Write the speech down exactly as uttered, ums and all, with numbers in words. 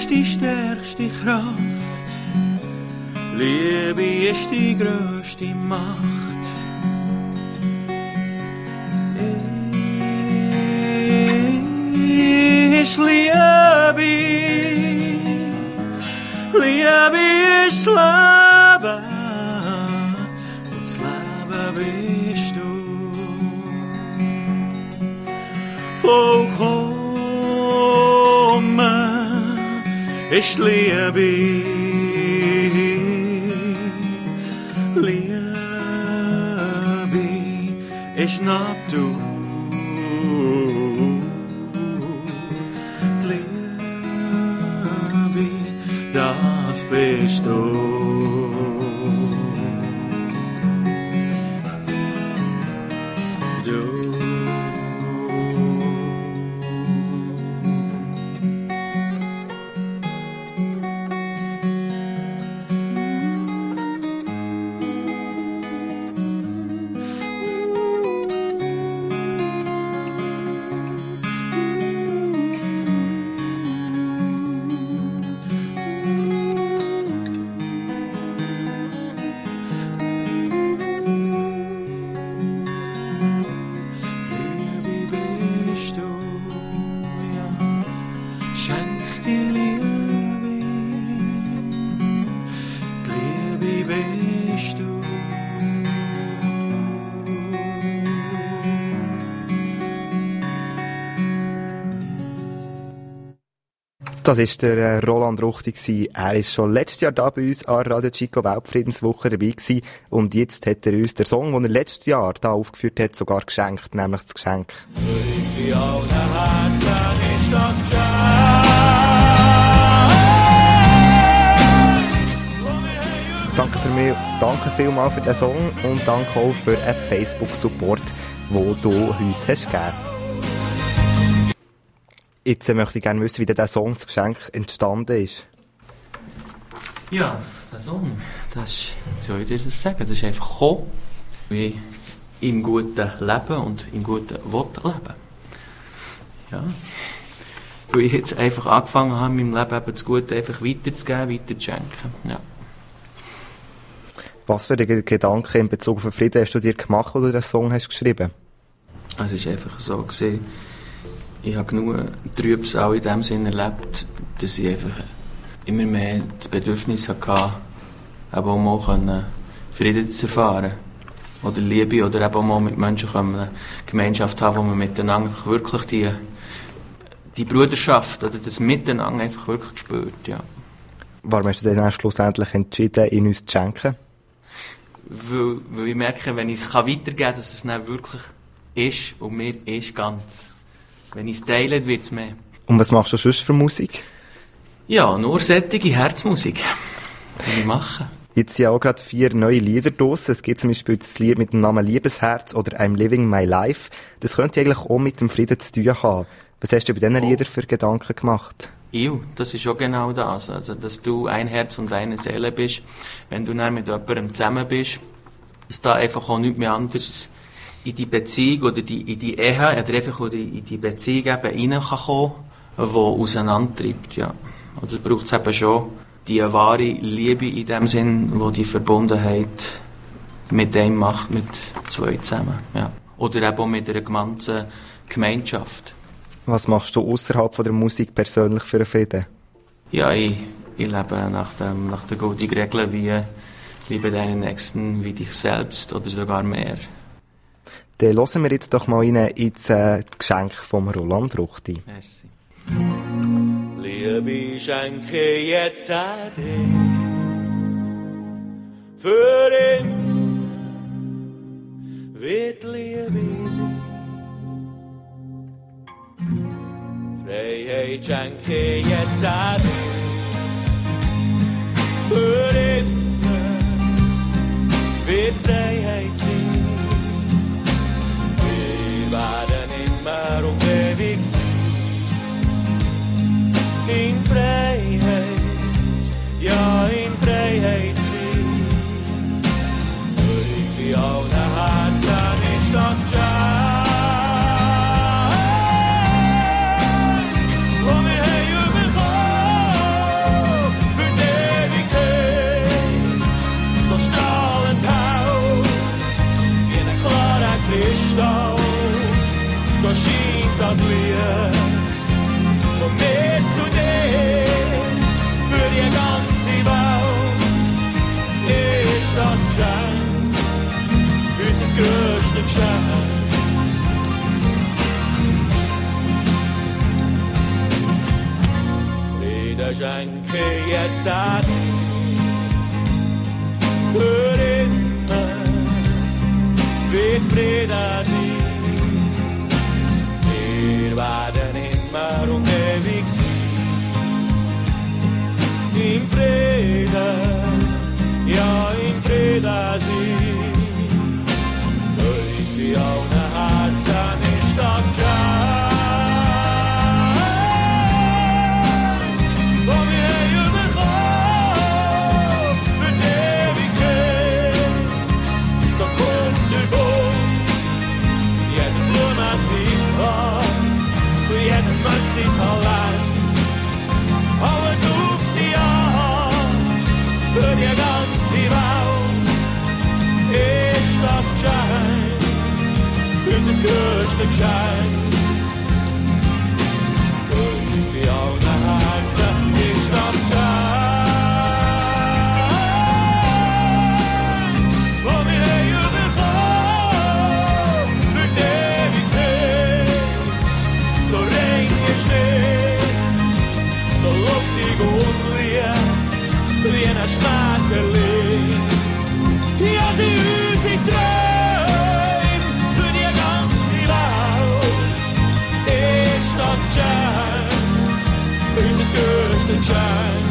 ist die stärkste Kraft, Liebe ist die grösste Macht. Ich liebe, Liebe ist Leben, und das Leben bist du. Vollkommen ist Liebe, Liebe ist Natur. Das bist du. Du. Das war der Roland Ruchti. Er war schon letztes Jahr da bei uns an Radio Chico Weltfriedenswoche dabei gewesen. Und jetzt hat er uns den Song, den er letztes Jahr da aufgeführt hat, sogar geschenkt, nämlich das Geschenk. Für alle Herzen ist das Geschenk. Danke, für mich, danke vielmals für den Song und danke auch für einen Facebook-Support, den du uns hast gegeben. Jetzt möchte ich gerne wissen, wie dieser Song, das Geschenk, entstanden ist. Ja, der Song, das ist, wie soll ich dir das sagen, das ist einfach gekommen, wie im guten Leben und im guten Wort leben. Ja. Weil ich jetzt einfach angefangen habe, in meinem Leben eben das Gute einfach weiterzugeben, weiterzuschenken. Ja. Was für Gedanken in Bezug auf den Frieden hast du dir gemacht, als du den Song hast geschrieben? Also es war einfach so gewesen, ich habe genug Trübs auch in dem Sinne erlebt, dass ich einfach immer mehr das Bedürfnis hatte, eben auch mal Frieden zu erfahren. Oder Liebe, oder eben auch mal mit Menschen eine Gemeinschaft haben, wo man miteinander wirklich die, die Bruderschaft oder das Miteinander einfach wirklich spürt. Ja. Warum hast du dann schlussendlich entschieden, ihn uns zu schenken? Weil, weil ich merke, wenn ich es weitergeben kann, dass es dann wirklich ist und mir ist ganz. Wenn ich es teile, wird es mehr. Und was machst du sonst für Musik? Ja, nur sättige Herzmusik. Kann ich machen. Jetzt sind auch gerade vier neue Lieder draussen. Es gibt zum Beispiel das Lied mit dem Namen Liebesherz oder I'm Living My Life. Das könnte eigentlich auch mit dem Frieden zu tun haben. Was hast du bei diesen oh. Liedern für Gedanken gemacht? Ja, das ist auch genau das. Also, dass du ein Herz und eine Seele bist. Wenn du dann mit jemandem zusammen bist, dass da einfach auch nichts mehr anderes in die Beziehung oder die, in die Ehe oder einfach oder in die Beziehung eben reinkommen kann, die auseinandertreibt. Ja. Oder braucht es eben schon die wahre Liebe in dem Sinn, die die Verbundenheit mit dem macht, mit zwei zusammen. Ja. Oder eben auch mit einer ganzen Gemeinschaft. Was machst du außerhalb von der Musik persönlich für den Frieden? Ja, ich, ich lebe nach, dem, nach der guten Regel wie liebe deinen Nächsten wie dich selbst oder sogar mehr. Dann hören wir jetzt doch mal rein ins äh, Geschenk vom Roland Ruchti. Merci. Liebe schenke jetzt an dich, für ihn wird Liebe sein. Freiheit schenke jetzt an dich, für ihn wird Freiheit sein. Wir werden immer und ewig sein. In Freiheit, ja in Freiheit sein. Für ich bei allen Herzen ist das Geschenk, wo wir haben bekommen. Geschenk. Frieden schenke jetzt an für immer wird Frieden sein. Wir werden immer und ewig sein. Im Frieden, ja im Frieden sein. Euch wie ohne Herzen ist das Geschenk. Sein Talent, alles auf sie Art, für die ganze Welt ist das Geschenk, unser größtes Geschenk. Und wie alle Herzen ist das Geschenk, wo wir überkommen für die Ewigkeit, so rein so luftig und lieb, wie ein Schmetterling. Ja, sie unsere Träume für die ganze Welt ist das Geschenk, unser größtes Geschenk.